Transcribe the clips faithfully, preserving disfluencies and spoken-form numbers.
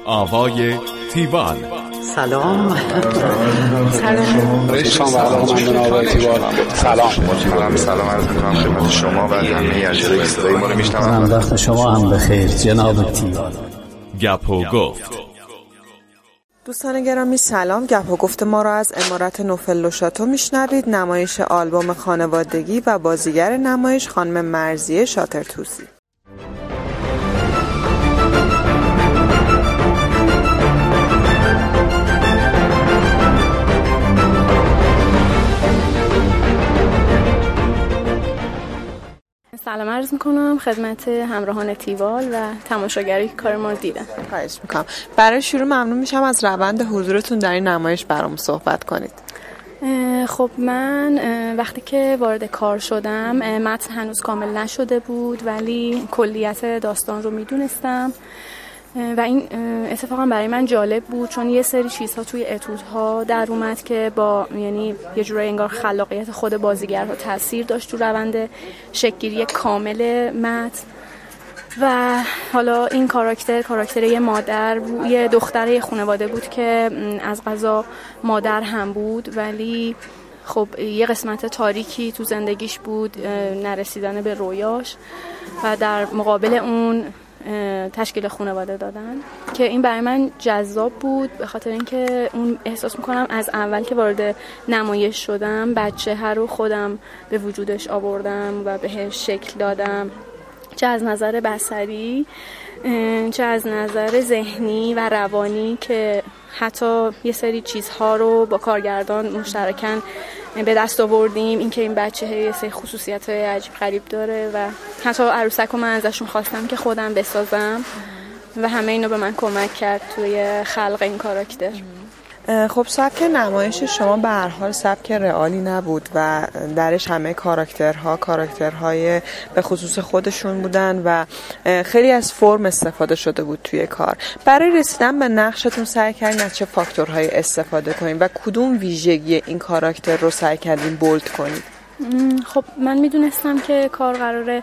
آوای تیوال. سلام. سلام. سلام. سلام عرض می‌کنم خدمت شما و همه اجرای صدای ما رو میشنوم. وقت شما هم بخیر جناب تیوال. گپ و گفت. دوستان گرامی سلام. گپ و گفت ما را از عمارت نوفل و شاتو میشنوید. نمایش آلبوم خانوادگی و بازیگر نمایش خانم مرضیه شاطرطوسی. سلام عرض میکنم خدمت همراهان تیوال و تماشاگری که کار ما رو دیدن. خواهش میکنم. برای شروع ممنون میشم از روند حضورتون در این نمایش برام صحبت کنید. خب من وقتی که وارد کار شدم متن هنوز کامل نشده بود ولی کلیت داستان رو میدونستم و این اتفاقا برای من جالب بود چون یه سری چیزها توی اتودها در اومد که با یعنی یه جورایی انگار خلاقیت خود بازیگرها تاثیر داشت تو روند شکل‌گیری کامل متن. و حالا این کاراکتر کاراکتر یه مادر یه دختر یه خانواده بود که از قضا مادر هم بود ولی خب یه قسمت تاریکی تو زندگیش بود، نرسیدن به رویاش و در مقابل اون تشکیل خانواده دادن که این برای من جذاب بود به خاطر اینکه اون احساس میکنم از اول که وارد نمایش شدم بچه هر رو خودم به وجودش آوردم و بهش شکل دادم، چه از نظر بصری چه از نظر ذهنی و روانی که حتی یه سری چیزها رو با کارگردان مشترکاً به دست آوردیم. اینکه این بچه یه سری خصوصیت‌های عجیب غریب داره و حتی عروسک رو من ازشون خواستم که خودم بسازم و همه اینو به من کمک کرد توی خلق این کاراکتر. خب سبک نمایش شما به هر حال سبک رئالی نبود و درش همه کاراکترها کاراکترهای به خصوص خودشون بودن و خیلی از فرم استفاده شده بود توی کار. برای رسیدن به نقشتون سعی کردین از چه فاکتورهای استفاده کنین و کدوم ویژگی این کاراکتر رو سعی کردین بولد کنین؟ خب من میدونستم که کار قراره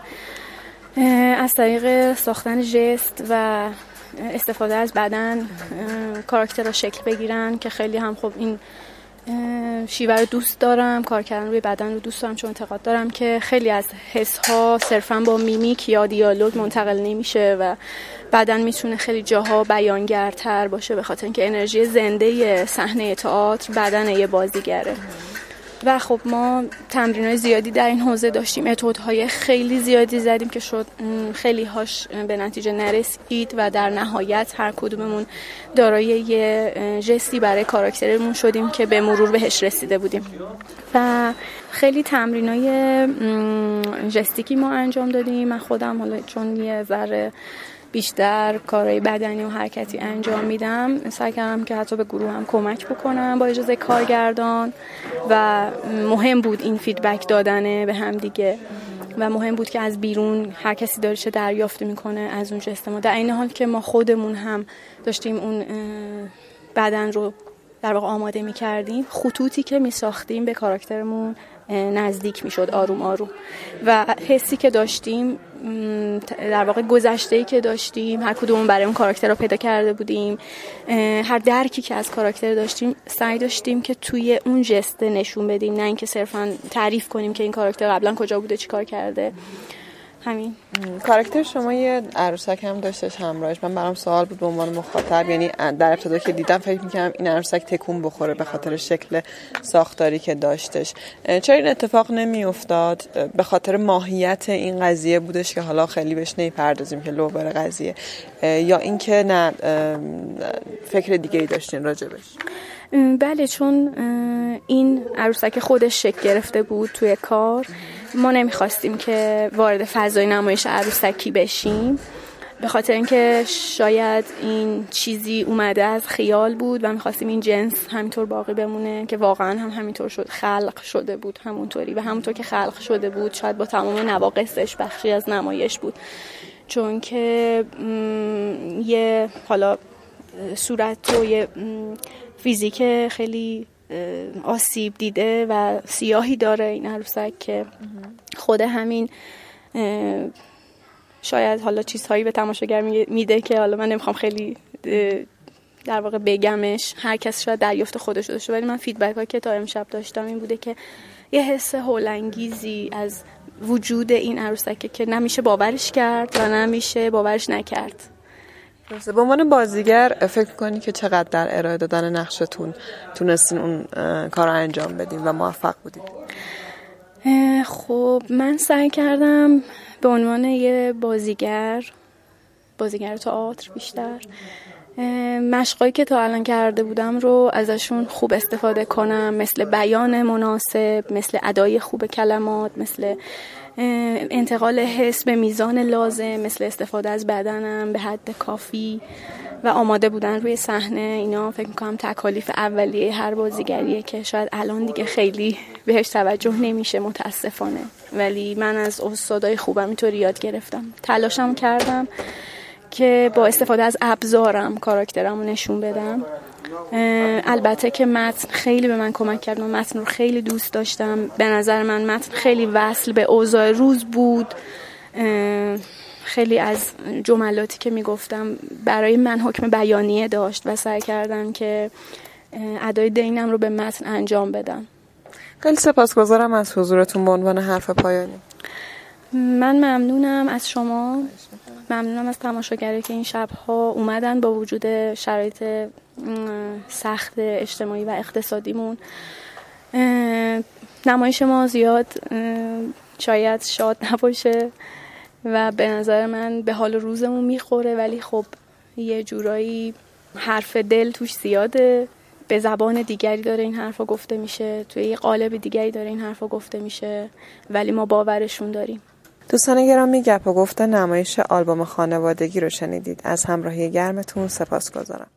از طریق ساختن ژست و استفاده از بدن کاراکتر را شکل بگیرن که خیلی هم خب این شیوه رو دوست دارم، کار کردن روی بدن رو دوست دارم چون اعتقاد دارم که خیلی از حس‌ها صرفاً با میمیک یا دیالوگ منتقل نمیشه و بدن میتونه خیلی جاها بیانگرتر باشه به خاطر اینکه انرژی زنده صحنه تئاتر بدن یه بازیگره. و خب ما تمرین‌های زیادی در این حوزه داشتیم، اتودهای خیلی زیادی زدیم که شد خیلی هاش به نتیجه نرسید و در نهایت هر کدوممون دارای یه ژستی برای کاراکترمون شدیم که به مرور بهش رسیده بودیم و خیلی تمرین‌های ژستیکی ما انجام دادیم. من خودم حالا چون یه ذره بیشتر کارهای بدنی و حرکتی انجام میدم سعی کردم که حتی به گروه هم کمک بکنم با اجازه کارگردان و مهم بود این فیدبک دادنه به هم دیگه و مهم بود که از بیرون هر کسی داره چه دریافت میکنه از اون جست ما، در این حال که ما خودمون هم داشتیم اون بدن رو در واقع آماده میکردیم، خطوطی که میساختیم به کاراکترمون نزدیک میشد آروم آروم و حسی که داشتیم در واقع گذشته‌ای که داشتیم هر کدوم برای اون کاراکتر رو پیدا کرده بودیم، هر درکی که از کاراکتر داشتیم سعی داشتیم که توی اون جست نشون بدیم، نه اینکه صرفاً تعریف کنیم که این کاراکتر قبلا کجا بوده چی کار کرده. همین. کاراکتر شما یه عروسک هم داشتش همراهش. من برام سوال بود به عنوان مخاطب، یعنی در ابتدا که دیدم فکر می‌کردم این عروسک تکون بخوره به خاطر شکل ساختاری که داشتش. چرا این اتفاق نمی‌افتاد؟ به خاطر ماهیت این قضیه بودش که حالا خیلی بهش نمی‌پردازیم که لو بره قضیه، یا اینکه نه فکر دیگه‌ای داشتین راجبش؟ بله، چون این عروسک خودش شکل گرفته بود توی کار، ما نمیخواستیم که وارد فضای نمایش عروسکی بشیم به خاطر اینکه شاید این چیزی اومده از خیال بود و میخواستیم این جنس همینطور باقی بمونه که واقعا هم همینطور شد، خلق شده بود همونطوری و همونطور که خلق شده بود شاید با تمام نواقصش بخشی از نمایش بود، چون که یه حالا صورت و یه فیزیک خیلی آسیب دیده و سیاهی داره این عروسک که خود همین شاید حالا چیزهایی به تماشاگر میده که حالا من نمیخوام خیلی در واقع بگمش، هر کس شاید دریافت خودش داشته، ولی من فیدبک ها که تا امشب داشتم این بوده که یه حس هولانگیزی از وجود این عروسکه که نمیشه باورش کرد و نمیشه باورش نکرد. درسته. به عنوان بازیگر فکر کنی که چقدر در ارائه دادن نقشتون تونستین اون کار رو انجام بدین و موفق بودید؟ خب من سعی کردم به عنوان یه بازیگر بازیگر تئاتر بیشتر مشقایی که تا الان کرده بودم رو ازشون خوب استفاده کنم، مثل بیان مناسب، مثل ادای خوب کلمات، مثل انتقال حس به میزان لازم، مثل استفاده از بدنم به حد کافی و آماده بودن روی صحنه. اینا فکر می‌کنم تکالیف اولیه هر بازیگریه که شاید الان دیگه خیلی بهش توجه نمیشه متاسفانه، ولی من از استادای خوبم اینطوری یاد گرفتم. تلاشم کردم که با استفاده از ابزارم کاراکترمو نشون بدم. البته که متن خیلی به من کمک کرد، من متن رو خیلی دوست داشتم. به نظر من متن خیلی وصل به اوضاع روز بود. خیلی از جملاتی که میگفتم برای من حکم بیانیه داشت و سعی کردم که ادای دینم رو به متن انجام بدم. خیلی سپاسگزارم از حضورتون به عنوان حرف پایانی. من ممنونم از شما، ممنونم از تماشاگرایی که این شب‌ها اومدن با وجود شرایط سخت اجتماعی و اقتصادیمون. نمایش ما زیاد شاید شاد نباشه و به نظر من به حال روزمون میخوره، ولی خب یه جورایی حرف دل توش زیاده، به زبان دیگری داره این حرفا گفته میشه، توی یه قالب دیگری داره این حرفا گفته میشه، ولی ما باورشون داریم. دوستان گرامی، گپ و گفت نمایش آلبوم خانوادگی رو شنیدید. از همراهی گرمتون سپاسگزارم.